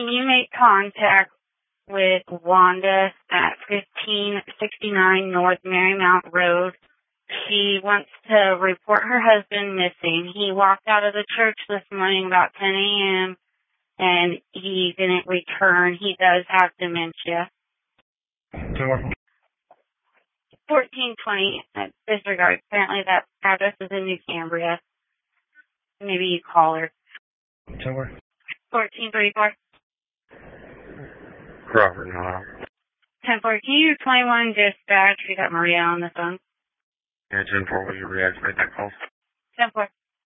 Can you make contact with Wanda at 1569 North Marymount Road? She wants to report her husband missing. He walked out of the church this morning about 10 a.m. and he didn't return. He does have dementia. 1420, disregard. Apparently that address is in New Cambria. Maybe you call her. 1434. Crawford, hello. 10-4, can you 21 dispatch? We got Maria on the phone. Yeah, 10-4, will you reactivate that call? 10-4.